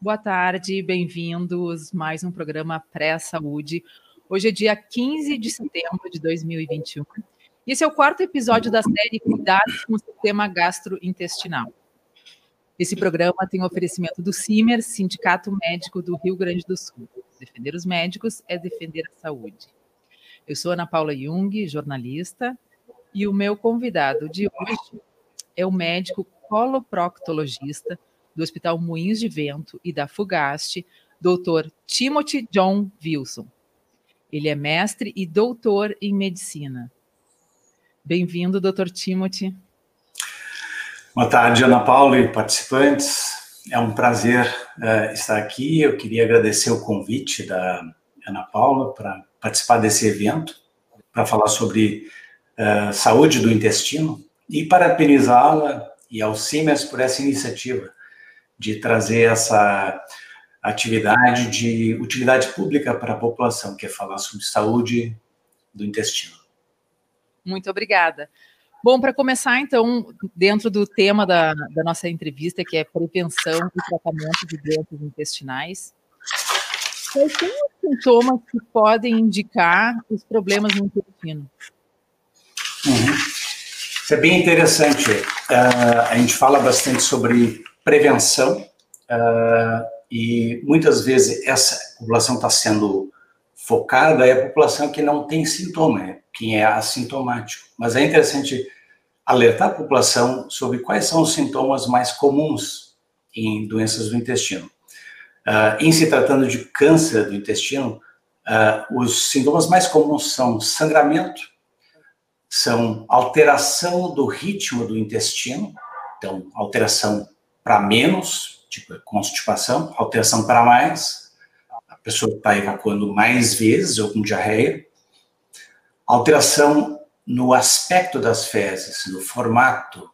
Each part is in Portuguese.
Boa tarde, bem-vindos. Mais um programa Pré-Saúde. Hoje é dia 15 de setembro de 2021. E esse é o quarto episódio da série Cuidados com o Sistema Gastrointestinal. Esse programa tem oferecimento do CIMER, Sindicato Médico do Rio Grande do Sul. Defender os médicos é defender a saúde. Eu sou Ana Paula Jung, jornalista, e o meu convidado de hoje é o médico coloproctologista do Hospital Moinhos de Vento e da Fugast, Dr. Timothy John Wilson. Ele é mestre e doutor em medicina. Bem-vindo, Dr. Timothy. Boa tarde, Ana Paula e participantes. É um prazer estar aqui. Eu queria agradecer o convite da Ana Paula para participar desse evento, para falar sobre saúde do intestino e parabenizá-la e ao CIMERS por essa iniciativa de trazer essa atividade de utilidade pública para a população, que é falar sobre saúde do intestino. Muito obrigada. Bom, para começar, então, dentro do tema da nossa entrevista, que é prevenção e tratamento de doenças intestinais, quais são os sintomas que podem indicar os problemas no intestino? Isso é bem interessante. A gente fala bastante sobre prevenção e muitas vezes essa população está sendo focada é a população que não tem sintoma, quem é assintomático. Mas é interessante alertar a população sobre quais são os sintomas mais comuns em doenças do intestino. Em se tratando de câncer do intestino, os sintomas mais comuns são sangramento, são alteração do ritmo do intestino, então alteração para menos, tipo constipação, alteração para mais, a pessoa está evacuando mais vezes ou com diarreia, alteração no aspecto das fezes, no formato,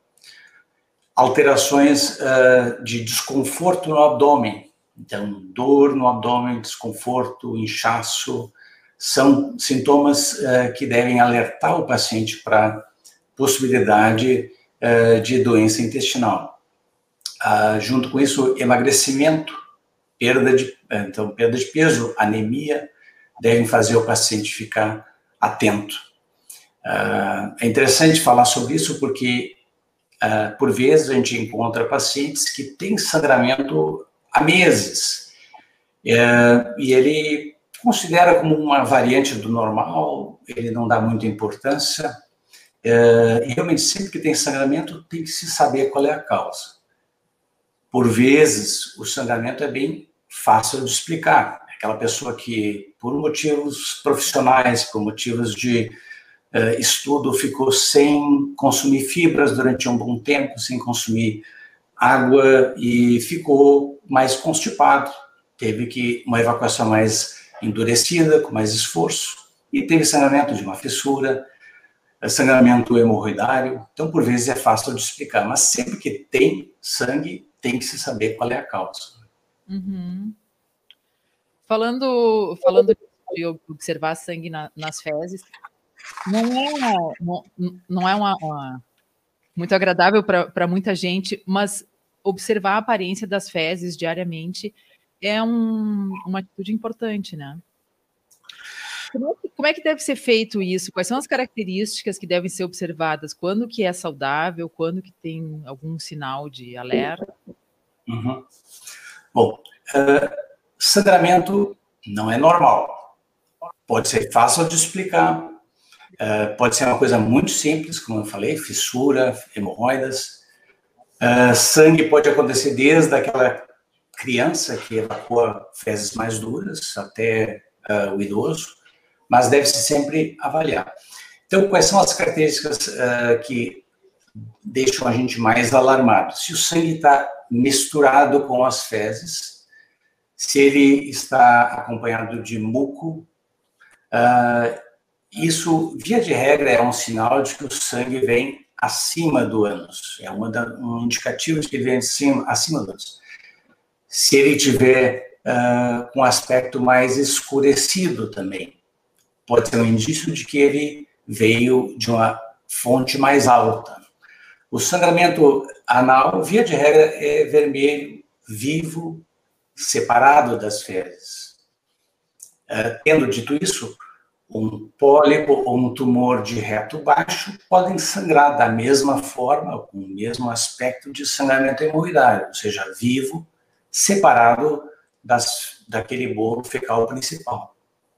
alterações de desconforto no abdômen, então dor no abdômen, desconforto, inchaço, são sintomas que devem alertar o paciente para possibilidade de doença intestinal. Junto com isso, emagrecimento, perda de peso, anemia, devem fazer o paciente ficar atento. É interessante falar sobre isso porque, por vezes, a gente encontra pacientes que têm sangramento há meses e ele considera como uma variante do normal, ele não dá muita importância e realmente sempre que tem sangramento tem que se saber qual é a causa. Por vezes, o sangramento é bem fácil de explicar. Aquela pessoa que, por motivos profissionais, por motivos de estudo, ficou sem consumir fibras durante um bom tempo, sem consumir água e ficou mais constipado. Teve que uma evacuação mais endurecida, com mais esforço, e teve sangramento de uma fissura, sangramento hemorroidário. Então, por vezes, é fácil de explicar, mas sempre que tem sangue, tem que se saber qual é a causa. Uhum. Falando de observar sangue nas fezes, não é uma muito agradável para muita gente, mas observar a aparência das fezes diariamente é uma atitude importante, né? Como é que deve ser feito isso? Quais são as características que devem ser observadas? Quando que é saudável? Quando que tem algum sinal de alerta? Uhum. Bom, sangramento não é normal. Pode ser fácil de explicar. Pode ser uma coisa muito simples, como eu falei, fissura, hemorroidas. Sangue pode acontecer desde aquela criança que evacua fezes mais duras até o idoso, mas deve-se sempre avaliar. Então, quais são as características que deixam a gente mais alarmado? Se o sangue está misturado com as fezes, se ele está acompanhado de muco, isso, via de regra, é um sinal de que o sangue vem acima do ânus. É um indicativo de que ele vem acima do ânus. Se ele tiver com aspecto mais escurecido também, pode ser um indício de que ele veio de uma fonte mais alta. O sangramento anal, via de regra, é vermelho, vivo, separado das fezes. Tendo dito isso, um pólipo ou um tumor de reto baixo podem sangrar da mesma forma, com o mesmo aspecto de sangramento hemorroidário, ou seja, vivo, separado daquele bolo fecal principal.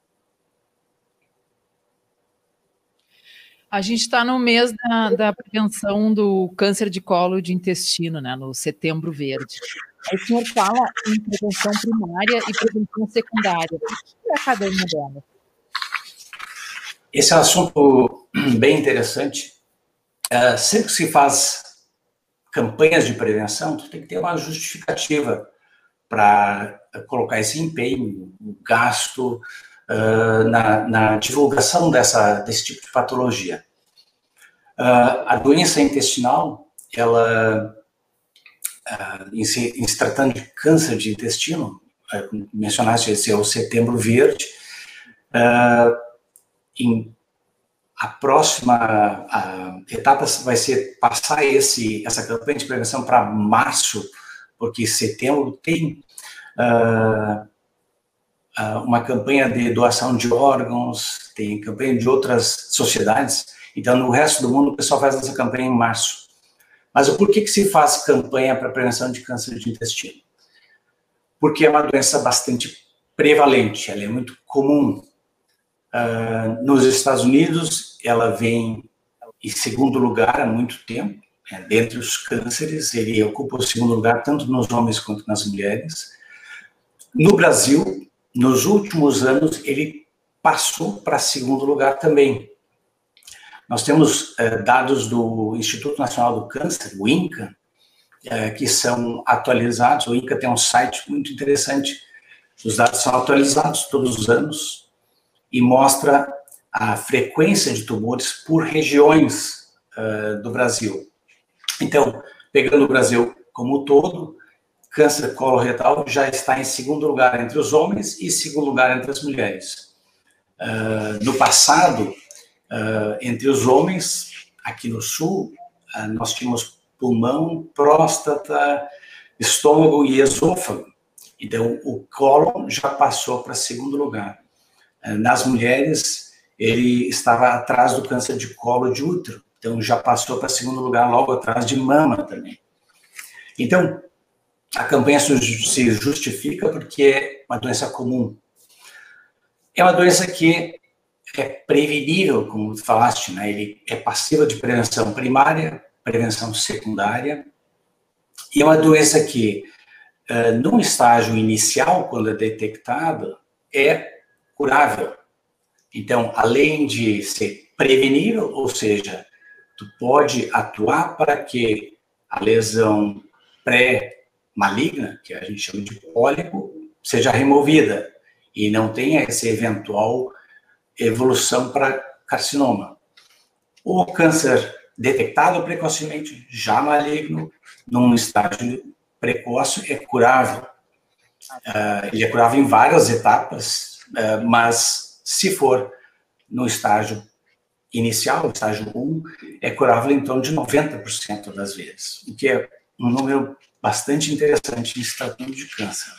A gente está no mês da prevenção do câncer de colo de intestino, né, no Setembro Verde. Aí o senhor fala em prevenção primária e prevenção secundária. O que é cada uma delas? Esse é um assunto bem interessante. Sempre que se faz campanhas de prevenção, tu tem que ter uma justificativa para colocar esse empenho, o gasto na divulgação desse tipo de patologia. A doença intestinal, ela, em se tratando de câncer de intestino, mencionaste esse é o Setembro Verde, a próxima etapa vai ser passar essa campanha de prevenção para março, porque setembro tem uma campanha de doação de órgãos, tem campanha de outras sociedades, então no resto do mundo o pessoal faz essa campanha em março. Mas por que se faz campanha para prevenção de câncer de intestino? Porque é uma doença bastante prevalente, ela é muito comum. Nos Estados Unidos, ela vem em segundo lugar há muito tempo, dentre os cânceres, ele ocupa o segundo lugar tanto nos homens quanto nas mulheres. No Brasil, nos últimos anos, ele passou para segundo lugar também. Nós temos dados do Instituto Nacional do Câncer, o INCA, que são atualizados. O INCA tem um site muito interessante. Os dados são atualizados todos os anos e mostra a frequência de tumores por regiões do Brasil. Então, pegando o Brasil como um todo, câncer coloretal já está em segundo lugar entre os homens e segundo lugar entre as mulheres. No passado, entre os homens, aqui no sul, nós tínhamos pulmão, próstata, estômago e esôfago. Então, o cólon já passou para segundo lugar. Nas mulheres, ele estava atrás do câncer de colo de útero, então já passou para segundo lugar, logo atrás de mama também. Então, a campanha se justifica porque é uma doença comum. É uma doença que é prevenível, como tu falaste, né? Ele é passível de prevenção primária, prevenção secundária, e é uma doença que, num estágio inicial, quando é detectado, é curável. Então, além de ser prevenível, ou seja, tu pode atuar para que a lesão pré-maligna, que a gente chama de pólipo, seja removida e não tenha essa eventual evolução para carcinoma. O câncer detectado precocemente, já maligno, num estágio precoce, é curável. Ele é curável em várias etapas, mas se for no estágio inicial, estágio 1, é curável em torno de 90% das vezes, o que é um número bastante interessante em se tratando de câncer.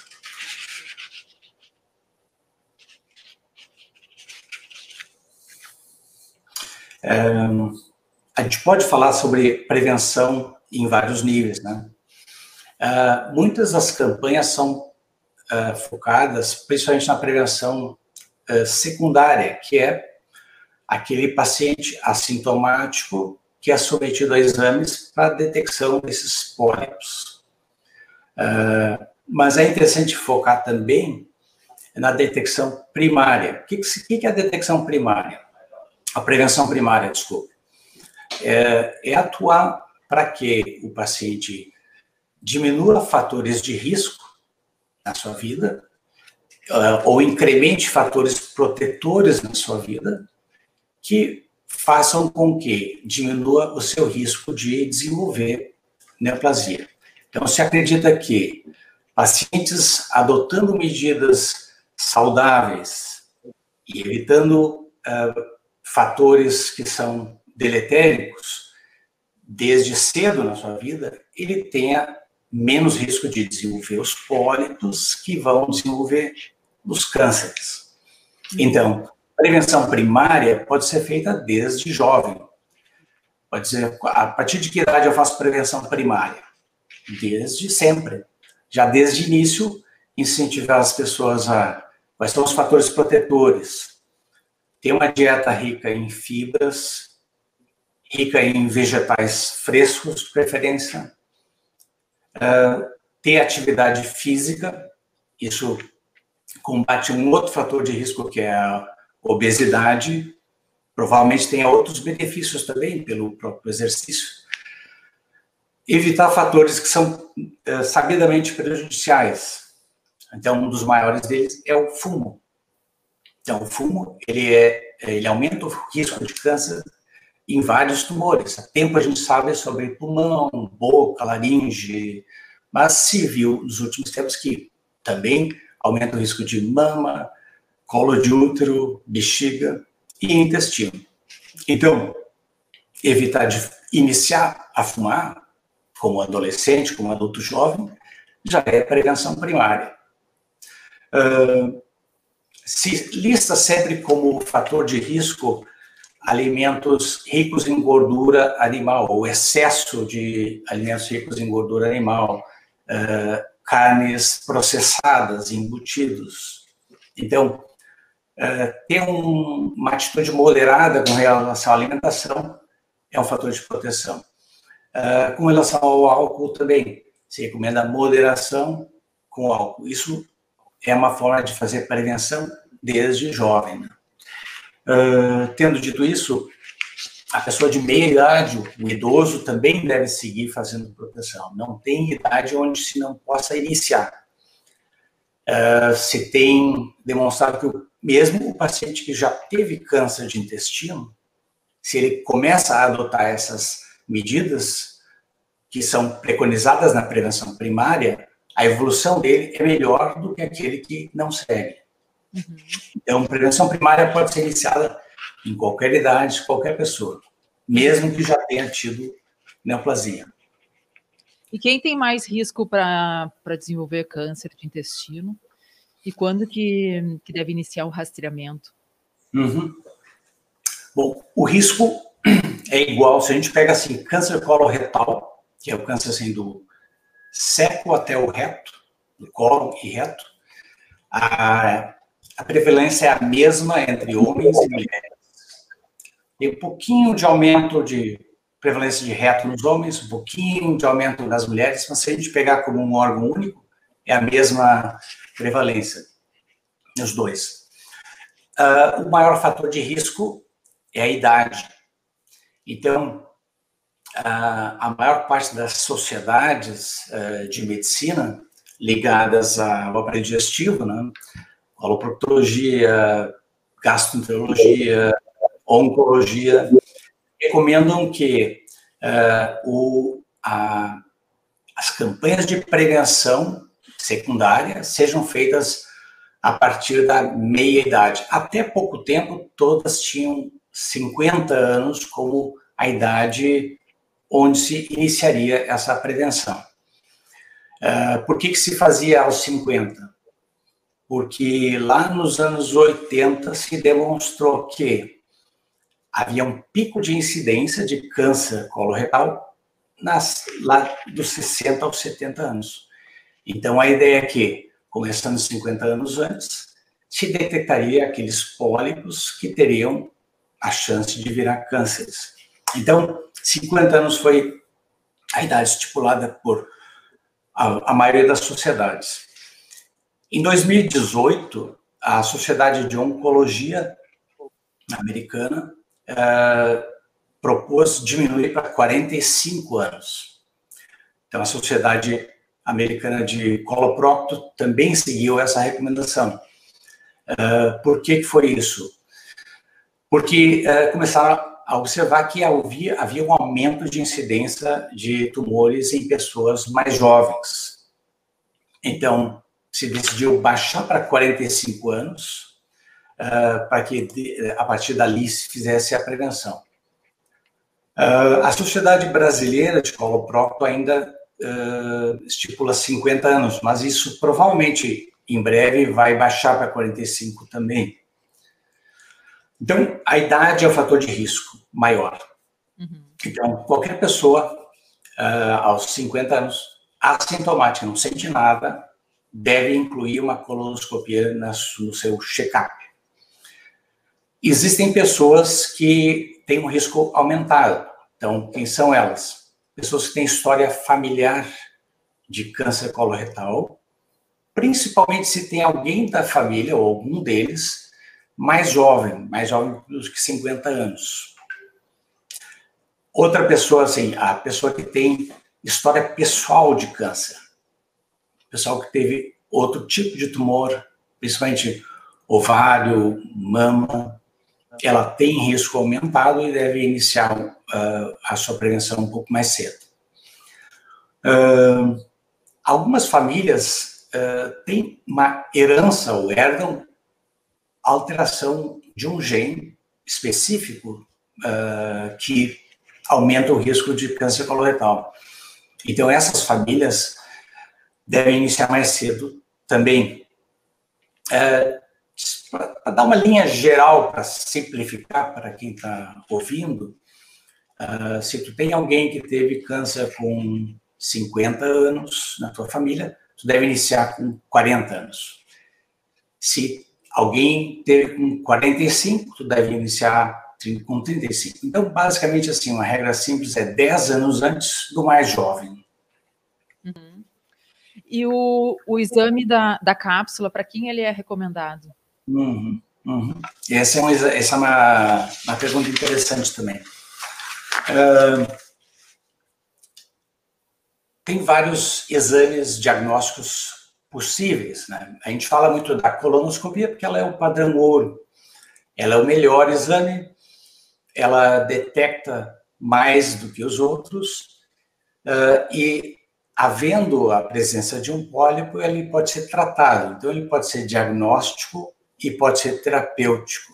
A gente pode falar sobre prevenção em vários níveis, né? Muitas das campanhas são focadas principalmente na prevenção secundária, que é aquele paciente assintomático que é submetido a exames para detecção desses pólipos. Mas é interessante focar também na detecção primária. O que é a detecção primária? A prevenção primária, desculpe. É atuar para que o paciente diminua fatores de risco na sua vida, ou incremente fatores protetores na sua vida, que façam com que diminua o seu risco de desenvolver neoplasia. Então, se acredita que pacientes adotando medidas saudáveis e evitando fatores que são deletéricos desde cedo na sua vida, ele tenha menos risco de desenvolver os pólipos que vão desenvolver os cânceres. Então, prevenção primária pode ser feita desde jovem. Pode dizer, a partir de que idade eu faço prevenção primária? Desde sempre. Já desde o início, incentivar as pessoas a... Quais são os fatores protetores? Ter uma dieta rica em fibras, rica em vegetais frescos, de preferência. Ter atividade física, isso combate um outro fator de risco, que é a obesidade. Provavelmente tenha outros benefícios também pelo próprio exercício. Evitar fatores que são sabidamente prejudiciais. Então, um dos maiores deles é o fumo. Então, o fumo, ele aumenta o risco de câncer em vários tumores. Há tempo a gente sabe sobre pulmão, boca, laringe, mas se viu nos últimos tempos que também aumenta o risco de mama, colo de útero, bexiga e intestino. Então, evitar de iniciar a fumar, como adolescente, como adulto jovem, já é prevenção primária. Se lista sempre como fator de risco alimentos ricos em gordura animal, ou excesso de alimentos ricos em gordura animal, carnes processadas, embutidos. Então, ter uma atitude moderada com relação à alimentação é um fator de proteção. Com relação ao álcool também, se recomenda moderação com o álcool. Isso é uma forma de fazer prevenção desde jovem, né? Tendo dito isso, a pessoa de meia idade, o idoso, também deve seguir fazendo proteção. Não tem idade onde se não possa iniciar. Se tem demonstrado que mesmo o paciente que já teve câncer de intestino, se ele começa a adotar essas medidas que são preconizadas na prevenção primária, a evolução dele é melhor do que aquele que não segue. Então, prevenção primária pode ser iniciada em qualquer idade, qualquer pessoa, mesmo que já tenha tido neoplasia. E quem tem mais risco para desenvolver câncer de intestino? E quando que deve iniciar o rastreamento? Bom, o risco é igual, se a gente pega assim, câncer coloretal, que é o câncer assim, do seco até o reto, do cólon e reto, a prevalência é a mesma entre homens e mulheres. Tem um pouquinho de aumento de prevalência de reto nos homens, um pouquinho de aumento nas mulheres, mas se a gente pegar como um órgão único, é a mesma prevalência nos dois. O maior fator de risco é a idade. Então, a maior parte das sociedades de medicina ligadas ao aparelho digestivo, né, coloproctologia, gastroenterologia, oncologia, recomendam que as campanhas de prevenção secundária sejam feitas a partir da meia-idade. Até pouco tempo, todas tinham 50 anos como a idade onde se iniciaria essa prevenção. Por que se fazia aos 50? Porque lá nos anos 80 se demonstrou que havia um pico de incidência de câncer coloretal lá dos 60 aos 70 anos. Então, a ideia é que, começando 50 anos antes, se detectaria aqueles pólipos que teriam a chance de virar cânceres. Então, 50 anos foi a idade estipulada por a maioria das sociedades. Em 2018, a Sociedade de Oncologia americana propôs diminuir para 45 anos. Então, a Sociedade Americana de Coloprocto também seguiu essa recomendação. Por que foi isso? Porque começaram a observar que havia um aumento de incidência de tumores em pessoas mais jovens. Então, se decidiu baixar para 45 anos, para que a partir dali se fizesse a prevenção. A Sociedade Brasileira de Coloprocto ainda estipula 50 anos, mas isso provavelmente em breve vai baixar para 45 também. Então, a idade é o fator de risco maior. Então, qualquer pessoa aos 50 anos, assintomática, não sente nada, deve incluir uma colonoscopia no seu check-up. Existem pessoas que têm um risco aumentado. Então, quem são elas? Pessoas que têm história familiar de câncer coloretal, principalmente se tem alguém da família, ou algum deles, mais jovem dos que 50 anos. Outra pessoa, assim, a pessoa que tem história pessoal de câncer. Pessoal que teve outro tipo de tumor, principalmente ovário, mama, ela tem risco aumentado e deve iniciar a sua prevenção um pouco mais cedo. Algumas famílias têm uma herança ou herdam alteração de um gene específico que aumenta o risco de câncer coloretal. Então, essas famílias devem iniciar mais cedo também. Para dar uma linha geral, para simplificar para quem está ouvindo, se tu tem alguém que teve câncer com 50 anos na tua família, tu deve iniciar com 40 anos. Se alguém teve com 45, tu deve iniciar com 35. Então, basicamente, assim, uma regra simples é 10 anos antes do mais jovem. E o exame da cápsula, para quem ele é recomendado? Essa é uma pergunta interessante também. Tem vários exames diagnósticos possíveis, né? A gente fala muito da colonoscopia porque ela é o padrão ouro. Ela é o melhor exame, ela detecta mais do que os outros e, havendo a presença de um pólipo, ele pode ser tratado. Então, ele pode ser diagnóstico e pode ser terapêutico.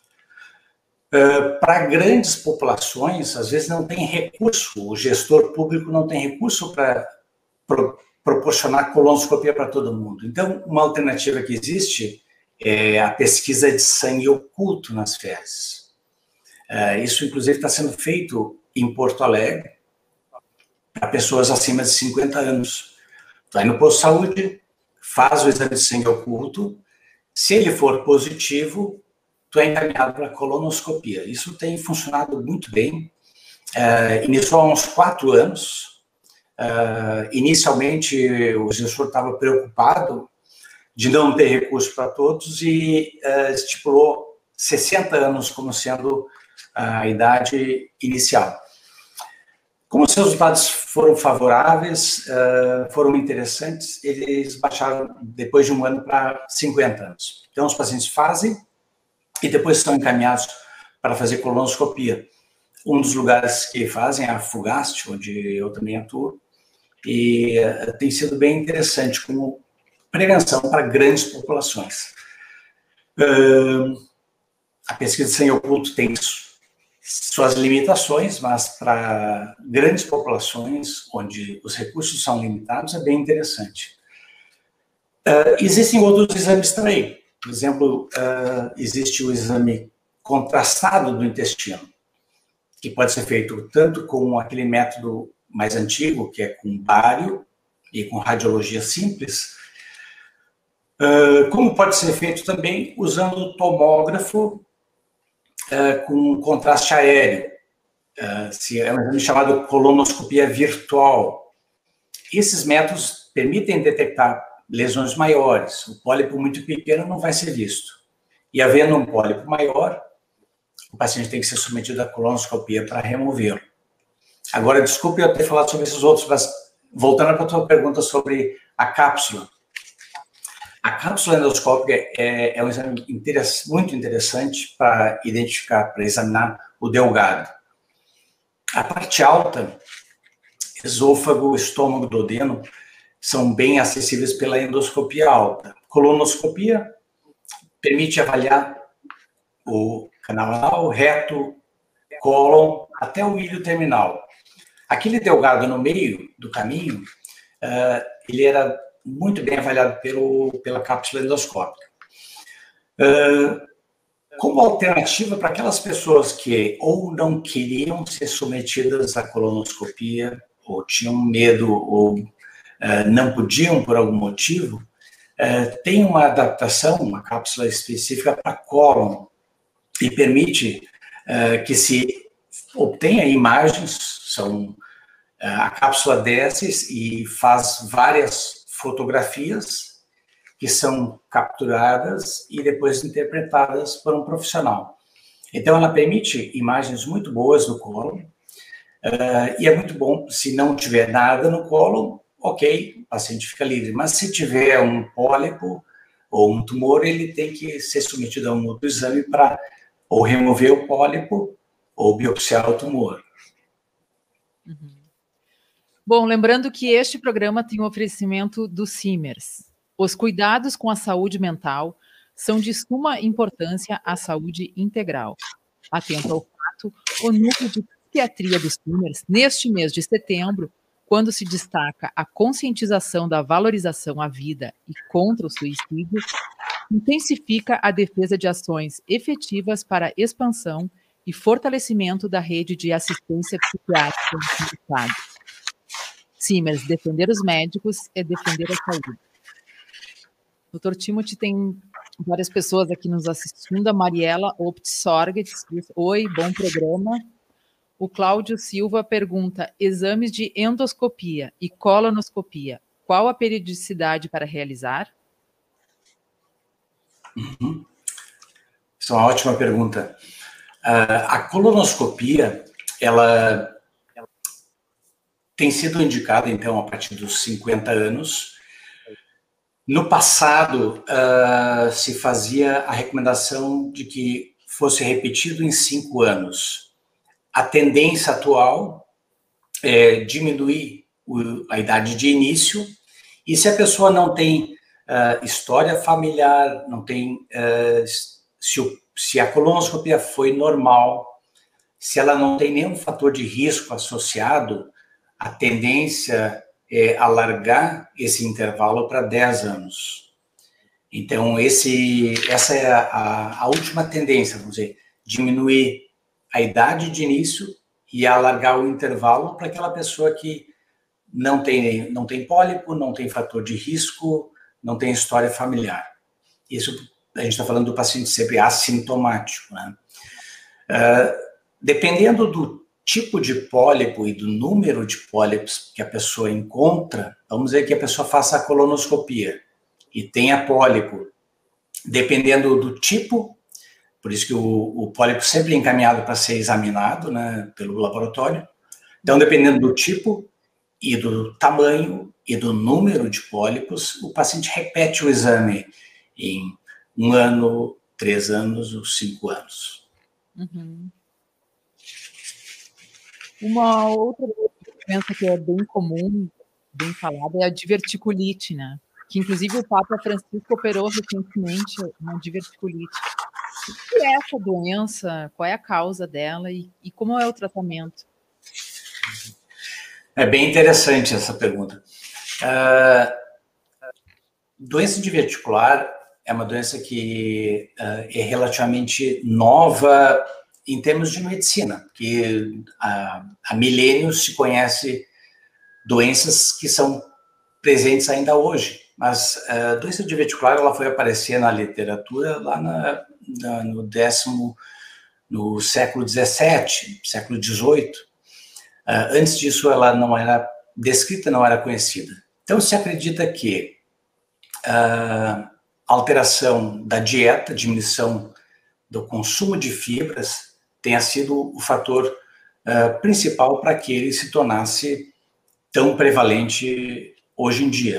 Para grandes populações, às vezes não tem recurso, o gestor público não tem recurso para proporcionar colonoscopia para todo mundo. Então, uma alternativa que existe é a pesquisa de sangue oculto nas fezes. Isso, inclusive, está sendo feito em Porto Alegre para pessoas acima de 50 anos. Vai no posto de saúde, faz o exame de sangue oculto, se ele for positivo, tu é encaminhado para colonoscopia. Isso tem funcionado muito bem. Iniciou há uns 4 anos. Inicialmente, o gestor estava preocupado de não ter recurso para todos e estipulou 60 anos como sendo a idade inicial. Como os resultados foram favoráveis, foram interessantes, eles baixaram depois de um ano para 50 anos. Então, os pacientes fazem e depois são encaminhados para fazer colonoscopia. Um dos lugares que fazem é a Fugast, onde eu também atuo, e tem sido bem interessante como prevenção para grandes populações. A pesquisa de sangue oculto tem suas limitações, mas para grandes populações, onde os recursos são limitados, é bem interessante. Existem outros exames também. Por exemplo, existe o exame contrastado do intestino, que pode ser feito tanto com aquele método mais antigo, que é com bário e com radiologia simples, como pode ser feito também usando o tomógrafo com contraste aéreo. É um exame chamado colonoscopia virtual. Esses métodos permitem detectar lesões maiores. O pólipo muito pequeno não vai ser visto. E havendo um pólipo maior, o paciente tem que ser submetido à colonoscopia para removê-lo. Agora, desculpe eu ter falado sobre esses outros, mas voltando para a tua pergunta sobre a cápsula. A cápsula endoscópica é um exame muito interessante para identificar, para examinar o delgado. A parte alta, esôfago, estômago, duodeno, são bem acessíveis pela endoscopia alta. Colonoscopia permite avaliar o canal anal, reto, cólon, até o ilho terminal. Aquele delgado no meio do caminho, ele era muito bem avaliado pela cápsula endoscópica. Como alternativa para aquelas pessoas que ou não queriam ser submetidas à colonoscopia, ou tinham medo, ou não podiam por algum motivo, tem uma adaptação, uma cápsula específica para cólon, e permite que se obtenha imagens, a cápsula desce e faz várias fotografias que são capturadas e depois interpretadas por um profissional. Então, ela permite imagens muito boas do cólon, e é muito bom, se não tiver nada no cólon, ok, o paciente fica livre, mas se tiver um pólipo ou um tumor, ele tem que ser submetido a um outro exame para ou remover o pólipo ou biopsiar o tumor. Uhum. Bom, lembrando que este programa tem um oferecimento do Simers. Os cuidados com a saúde mental são de suma importância à saúde integral. Atento ao fato, o núcleo de psiquiatria dos Simers, neste mês de setembro, quando se destaca a conscientização da valorização à vida e contra o suicídio, intensifica a defesa de ações efetivas para a expansão e fortalecimento da rede de assistência psiquiátrica no Estado. Simers, defender os médicos é defender a saúde. Dr. Timothy, tem várias pessoas aqui nos assistindo. A Mariela Optsorget diz: oi, bom programa. O Cláudio Silva pergunta: exames de endoscopia e colonoscopia, qual a periodicidade para realizar? Isso é uma ótima pergunta. A colonoscopia, ela tem sido indicada, então, a partir dos 50 anos. No passado, se fazia a recomendação de que fosse repetido em 5 anos. A tendência atual é diminuir a idade de início, e se a pessoa não tem história familiar, não tem, se a colonoscopia foi normal, se ela não tem nenhum fator de risco associado, a tendência é alargar esse intervalo para 10 anos. Então, essa é a última tendência, vamos dizer, diminuir a idade de início e alargar o intervalo para aquela pessoa que não tem pólipo, não tem fator de risco, não tem história familiar. Isso a gente está falando do paciente sempre assintomático, né? Dependendo do tipo de pólipo e do número de pólipos que a pessoa encontra, vamos dizer que a pessoa faça a colonoscopia e tenha pólipo. Dependendo do tipo, por isso que o pólipo sempre é encaminhado para ser examinado, né, pelo laboratório. Então, dependendo do tipo e do tamanho e do número de pólipos, o paciente repete o exame em 1 ano, 3 anos ou 5 anos. Uhum. Uma outra doença que é bem comum, bem falada, é a diverticulite, né? Que, inclusive, o Papa Francisco operou recentemente uma diverticulite. O que é essa doença? Qual é a causa dela e como é o tratamento? É bem interessante essa pergunta. Doença diverticular é uma doença que é relativamente nova em termos de medicina, porque há milênios se conhece doenças que são presentes ainda hoje, mas a doença diverticular ela foi aparecer na literatura lá no século XVII, século XVIII. Antes disso ela não era descrita, não era conhecida. Então se acredita que a alteração da dieta, diminuição do consumo de fibras, tenha sido o fator principal para que ele se tornasse tão prevalente hoje em dia.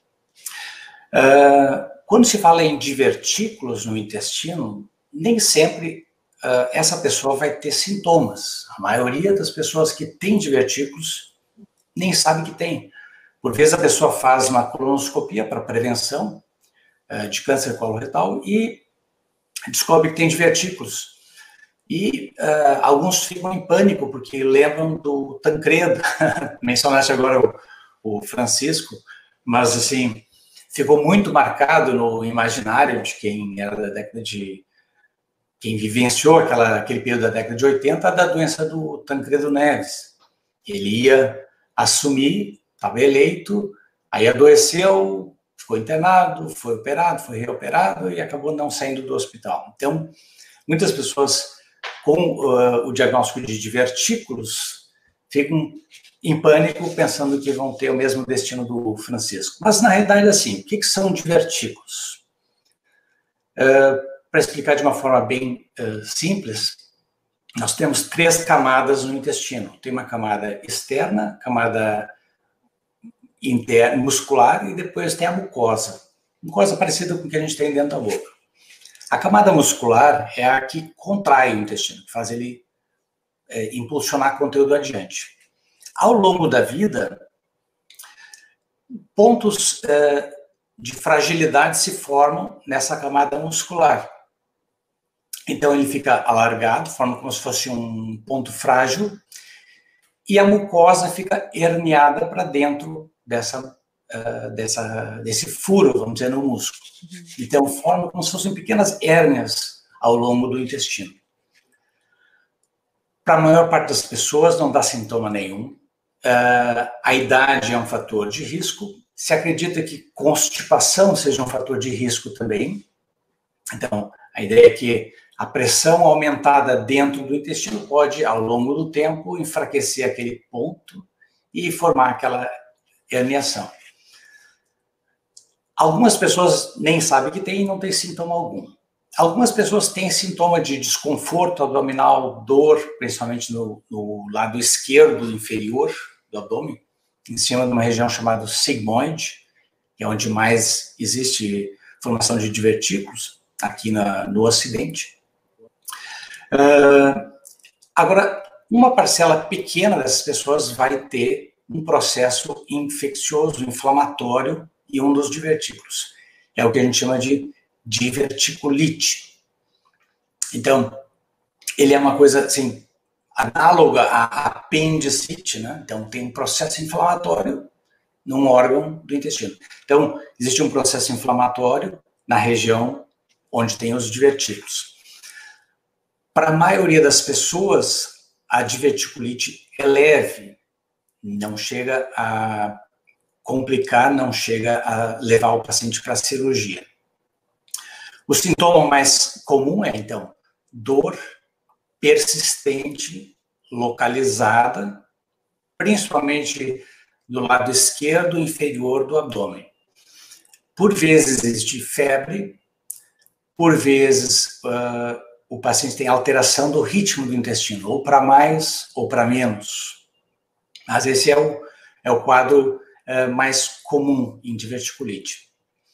Quando se fala em divertículos no intestino, nem sempre essa pessoa vai ter sintomas. A maioria das pessoas que têm divertículos nem sabe que tem. Por vezes a pessoa faz uma colonoscopia para prevenção de câncer coloretal e descobre que tem divertículos. E alguns ficam em pânico, porque lembram do Tancredo, mencionaste agora o Francisco, mas, assim, ficou muito marcado no imaginário de quem era da década de... quem vivenciou aquele período da década de 80, da doença do Tancredo Neves. Ele ia assumir, estava eleito, aí adoeceu, ficou internado, foi operado, foi reoperado e acabou não saindo do hospital. Então, muitas pessoas com o diagnóstico de divertículos ficam em pânico pensando que vão ter o mesmo destino do Francisco. Mas, na realidade, assim, o que são divertículos? Para explicar de uma forma bem simples, nós temos 3 camadas no intestino. Tem uma camada externa, camada interna, muscular, e depois tem a mucosa. Mucosa parecida com o que a gente tem dentro da boca. A camada muscular é a que contrai o intestino, que faz ele impulsionar conteúdo adiante. Ao longo da vida, pontos de fragilidade se formam nessa camada muscular. Então, ele fica alargado, forma como se fosse um ponto frágil, e a mucosa fica herniada para dentro desse furo, vamos dizer, no músculo. Então, forma como se fossem pequenas hérnias ao longo do intestino. Para a maior parte das pessoas, não dá sintoma nenhum. A idade é um fator de risco. Se acredita que constipação seja um fator de risco também. Então, a ideia é que a pressão aumentada dentro do intestino pode, ao longo do tempo, enfraquecer aquele ponto e formar aquela herniação. Algumas pessoas nem sabem que tem e não tem sintoma algum. Algumas pessoas têm sintoma de desconforto abdominal, dor, principalmente no lado esquerdo inferior do abdômen, em cima de uma região chamada sigmoide, que é onde mais existe formação de divertículos, aqui no Ocidente. Agora, uma parcela pequena dessas pessoas vai ter um processo infeccioso, inflamatório, e um dos divertículos. É o que a gente chama de diverticulite. Então, ele é uma coisa, assim, análoga à apendicite, né? Então, tem um processo inflamatório num órgão do intestino. Então, existe um processo inflamatório na região onde tem os divertículos. Para a maioria das pessoas, a diverticulite é leve, não chega a complicar, não chega a levar o paciente para a cirurgia. O sintoma mais comum é, então, dor persistente, localizada, principalmente do lado esquerdo inferior do abdômen. Por vezes existe febre, por vezes o paciente tem alteração do ritmo do intestino, ou para mais ou para menos. Mas esse é o quadro mais comum em diverticulite.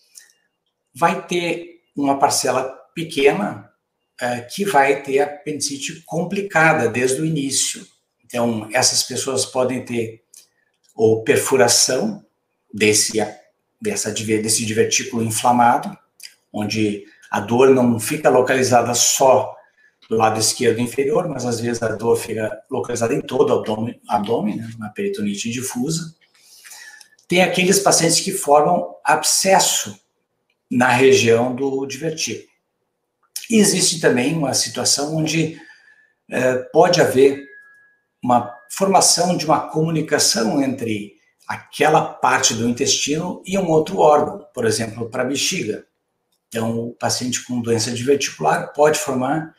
Vai ter uma parcela pequena que vai ter apendicite complicada desde o início. Então, essas pessoas podem ter ou perfuração desse divertículo inflamado, onde a dor não fica localizada só do lado esquerdo inferior, mas às vezes a dor fica localizada em todo o abdômen, né, uma peritonite difusa. Tem aqueles pacientes que formam abscesso na região do divertículo. E existe também uma situação onde pode haver uma formação de uma comunicação entre aquela parte do intestino e um outro órgão, por exemplo, para a bexiga. Então, o paciente com doença diverticular pode formar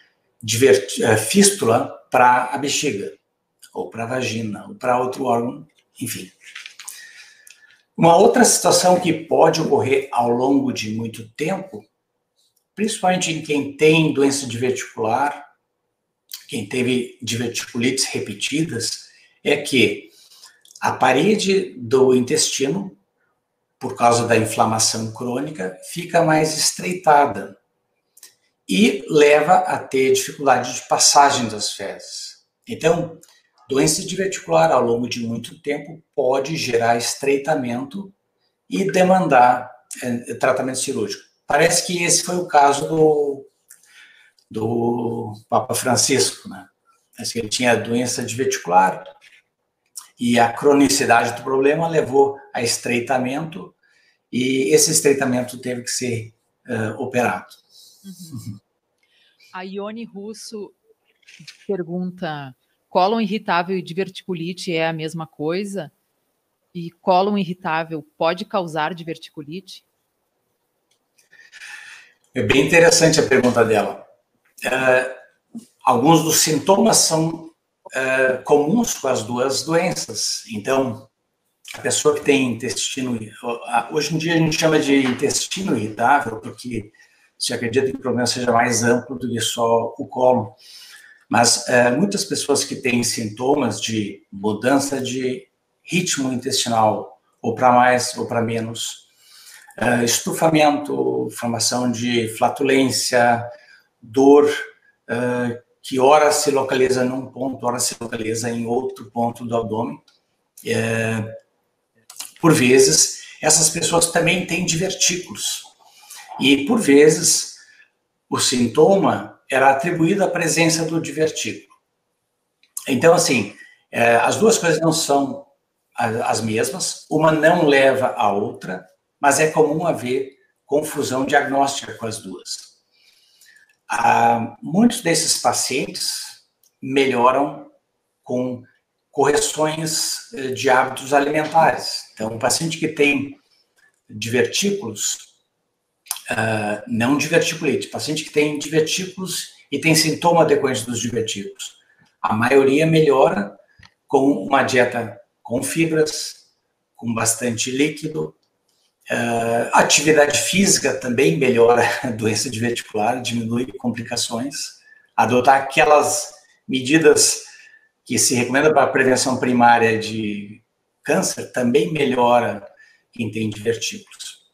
fístula para a bexiga, ou para a vagina, ou para outro órgão, enfim. Uma outra situação que pode ocorrer ao longo de muito tempo, principalmente em quem tem doença diverticular, quem teve diverticulites repetidas, é que a parede do intestino, por causa da inflamação crônica, fica mais estreitada e leva a ter dificuldade de passagem das fezes. Então, doença diverticular ao longo de muito tempo pode gerar estreitamento e demandar tratamento cirúrgico. Parece que esse foi o caso do Papa Francisco, né? Ele tinha doença diverticular e a cronicidade do problema levou a estreitamento e esse estreitamento teve que ser operado. Uhum. A Ione Russo pergunta: cólon irritável e diverticulite é a mesma coisa? E cólon irritável pode causar diverticulite? É bem interessante a pergunta dela. Alguns dos sintomas são comuns com as duas doenças. Então, a pessoa que tem intestino... Hoje em dia a gente chama de intestino irritável, porque se acredita que o problema seja mais amplo do que só o cólon. Mas muitas pessoas que têm sintomas de mudança de ritmo intestinal, ou para mais ou para menos, estufamento, formação de flatulência, dor, que ora se localiza num ponto, ora se localiza em outro ponto do abdômen. Por vezes, essas pessoas também têm divertículos. E, por vezes, o sintoma era atribuído à presença do divertículo. Então, assim, as duas coisas não são as mesmas, uma não leva à outra, mas é comum haver confusão diagnóstica com as duas. Muitos desses pacientes melhoram com correções de hábitos alimentares. Então, um paciente que tem divertículos, não diverticulite, paciente que tem divertículos e tem sintoma decorrente dos divertículos, a maioria melhora com uma dieta com fibras, com bastante líquido. Atividade física também melhora a doença diverticular, diminui complicações. Adotar aquelas medidas que se recomenda para a prevenção primária de câncer também melhora quem tem divertículos.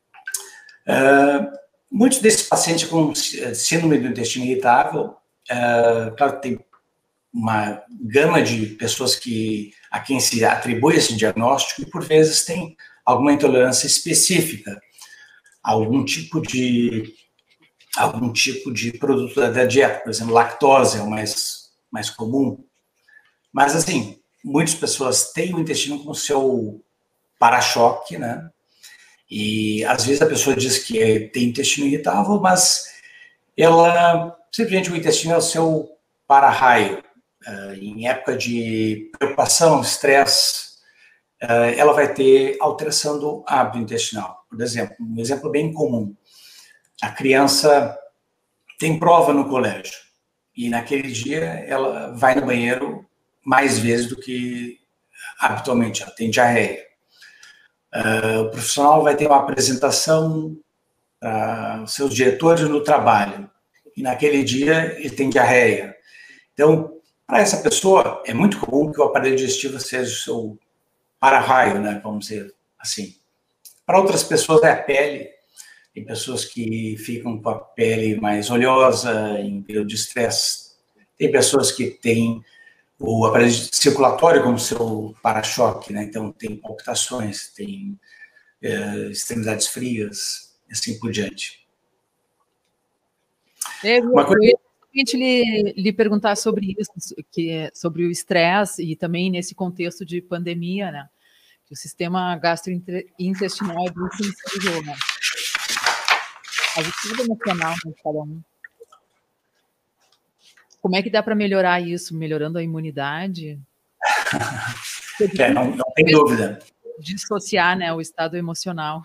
Muitos desses pacientes com síndrome do intestino irritável, claro que tem uma gama de pessoas a quem se atribui esse diagnóstico e, por vezes, tem alguma intolerância específica a algum tipo de produto da dieta, por exemplo, lactose é o mais comum. Mas, assim, muitas pessoas têm o intestino como seu para-choque, né? E, às vezes, a pessoa diz que tem intestino irritável, mas ela, simplesmente, o intestino é o seu para-raio. Em época de preocupação, estresse, ela vai ter alteração do hábito intestinal. Por exemplo, um exemplo bem comum. A criança tem prova no colégio e, naquele dia, ela vai no banheiro mais vezes do que habitualmente, ela tem diarreia. O profissional vai ter uma apresentação para os seus diretores no trabalho e, naquele dia, ele tem diarreia. Então, para essa pessoa, é muito comum que o aparelho digestivo seja o seu para-raio, né? Vamos dizer assim. Para outras pessoas, é a pele. Tem pessoas que ficam com a pele mais oleosa em período de estresse. Tem pessoas que têm o aparelho circulatório como seu para-choque, né? Então, tem palpitações, tem extremidades frias, e assim por diante. Uma coisa... Eu ia lhe perguntar sobre isso, sobre o estresse e também nesse contexto de pandemia, né? Que o sistema gastrointestinal é muito sensível, né? A vida emocional de cada um. Como é que dá para melhorar isso? Melhorando a imunidade? Não tem dúvida. Dissociar, né, o estado emocional.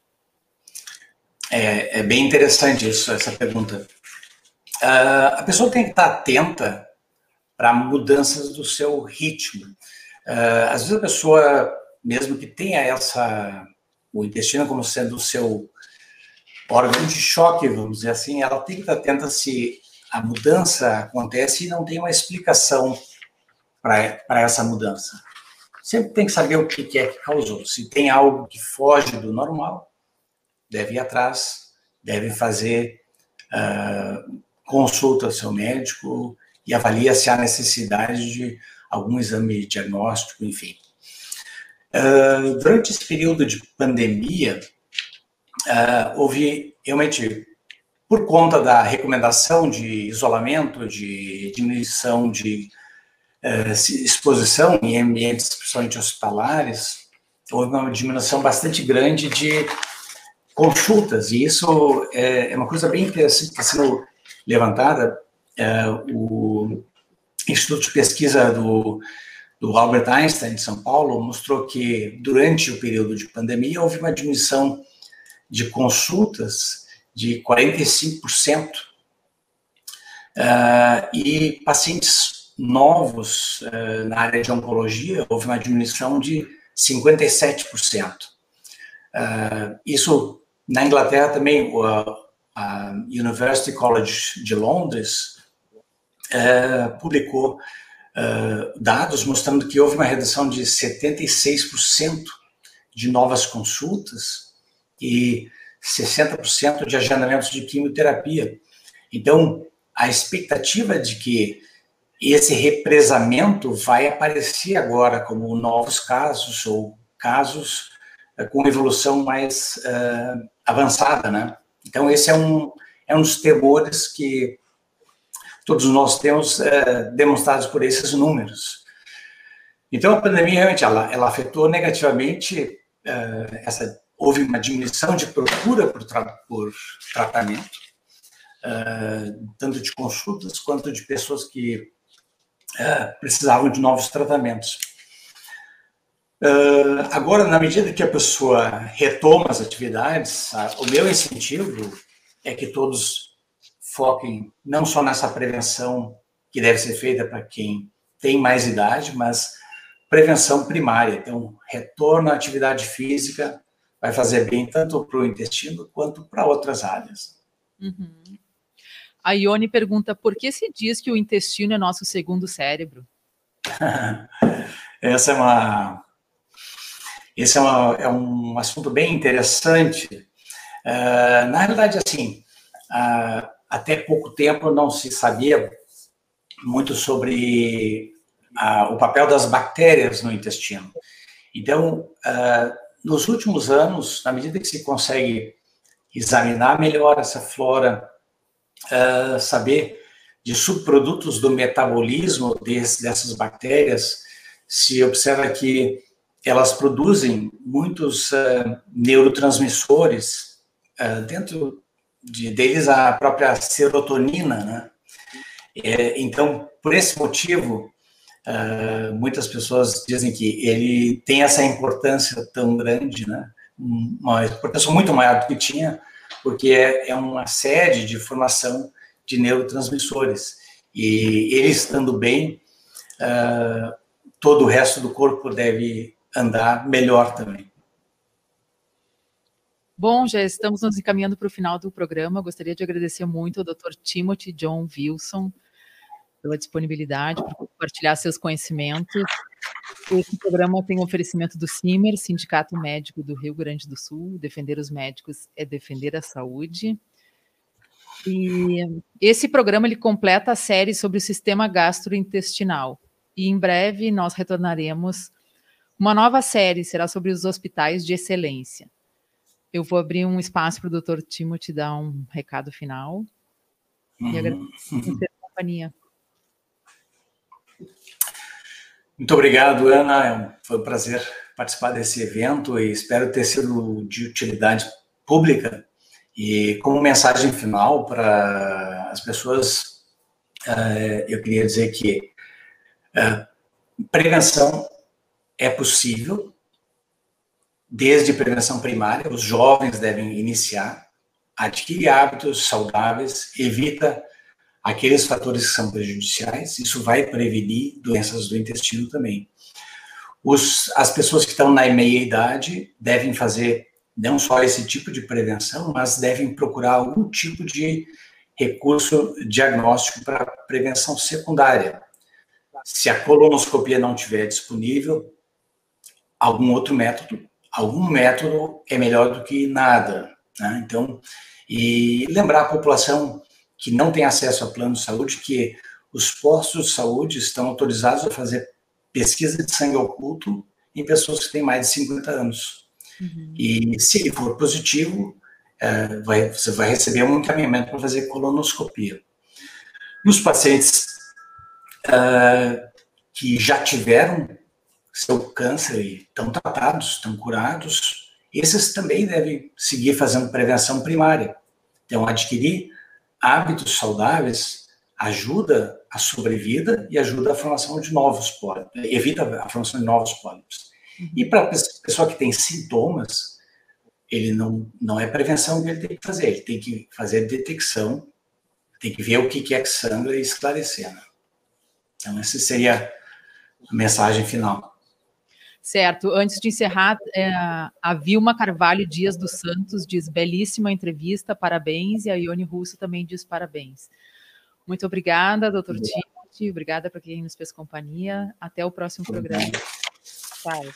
É bem interessante isso, essa pergunta. A pessoa tem que estar atenta para mudanças do seu ritmo. Às vezes a pessoa, mesmo que tenha o intestino como sendo o seu órgão de choque, vamos dizer assim, ela tem que estar atenta se a mudança acontece e não tem uma explicação para essa mudança. Sempre tem que saber o que é que causou. Se tem algo que foge do normal, deve ir atrás, deve fazer consulta ao seu médico e avalia se há necessidade de algum exame diagnóstico, enfim. Durante esse período de pandemia, houve realmente, por conta da recomendação de isolamento, de diminuição de exposição em ambientes, principalmente hospitalares, houve uma diminuição bastante grande de consultas, e isso é uma coisa bem interessante que está sendo levantada. O Instituto de Pesquisa do Albert Einstein, de São Paulo, mostrou que, durante o período de pandemia, houve uma diminuição de consultas de 45%, e pacientes novos na área de oncologia, houve uma diminuição de 57%. Isso, na Inglaterra também, a University College de Londres publicou dados mostrando que houve uma redução de 76% de novas consultas e 60% de agendamentos de quimioterapia. Então, a expectativa de que esse represamento vai aparecer agora como novos casos ou casos com evolução mais avançada, né? Então, esse é um dos temores que todos nós temos demonstrados por esses números. Então, a pandemia realmente ela afetou negativamente, houve uma diminuição de procura por tratamento, tanto de consultas quanto de pessoas que precisavam de novos tratamentos. Agora, na medida que a pessoa retoma as atividades, o meu incentivo é que todos foquem não só nessa prevenção que deve ser feita para quem tem mais idade, mas prevenção primária. Então, retorno à atividade física vai fazer bem tanto para o intestino quanto para outras áreas. Uhum. A Ione pergunta, por que se diz que o intestino é nosso segundo cérebro? Esse é um assunto bem interessante. Na realidade, assim, até pouco tempo não se sabia muito sobre o papel das bactérias no intestino. Então, nos últimos anos, na medida que se consegue examinar melhor essa flora, saber de subprodutos do metabolismo dessas bactérias, se observa que elas produzem muitos neurotransmissores, dentro deles a própria serotonina, né? Então, por esse motivo, muitas pessoas dizem que ele tem essa importância tão grande, né? Uma importância muito maior do que tinha, porque é uma sede de formação de neurotransmissores. E ele estando bem, todo o resto do corpo deve andar melhor também. Bom, já estamos nos encaminhando para o final do programa. Gostaria de agradecer muito ao Dr. Timothy John Wilson pela disponibilidade, por compartilhar seus conhecimentos. Esse programa tem um oferecimento do CIMER, Sindicato Médico do Rio Grande do Sul. Defender os médicos é defender a saúde. E esse programa ele completa a série sobre o sistema gastrointestinal. E em breve nós retornaremos. Uma nova série será sobre os hospitais de excelência. Eu vou abrir um espaço para o Dr. Timothy dar um recado final. E agradeço a companhia. Muito obrigado, Ana. Foi um prazer participar desse evento e espero ter sido de utilidade pública. E como mensagem final para as pessoas, eu queria dizer que prevenção é possível, desde prevenção primária, os jovens devem iniciar, adquirir hábitos saudáveis, evita aqueles fatores que são prejudiciais, isso vai prevenir doenças do intestino também. As pessoas que estão na meia-idade devem fazer não só esse tipo de prevenção, mas devem procurar algum tipo de recurso diagnóstico para prevenção secundária. Se a colonoscopia não estiver disponível, algum método é melhor do que nada, né? Então, e lembrar a população que não tem acesso a plano de saúde que os postos de saúde estão autorizados a fazer pesquisa de sangue oculto em pessoas que têm mais de 50 anos. Uhum. E se ele for positivo, você vai receber um encaminhamento para fazer colonoscopia. Nos pacientes que já tiveram seu câncer e estão tratados, estão curados, esses também devem seguir fazendo prevenção primária. Então, adquirir hábitos saudáveis ajuda a sobrevida e ajuda a formação de novos pólipos, evita a formação de novos pólipos. E para a pessoa que tem sintomas, ele não é prevenção que ele tem que fazer, ele tem que fazer detecção, tem que ver o que é que sangra e esclarecer, né? Então, essa seria a mensagem final. Certo. Antes de encerrar, a Vilma Carvalho Dias dos Santos diz: belíssima entrevista, parabéns, e a Ione Russo também diz parabéns. Muito obrigada, doutor Tite, obrigada para quem nos fez companhia. Até o próximo programa. Tchau.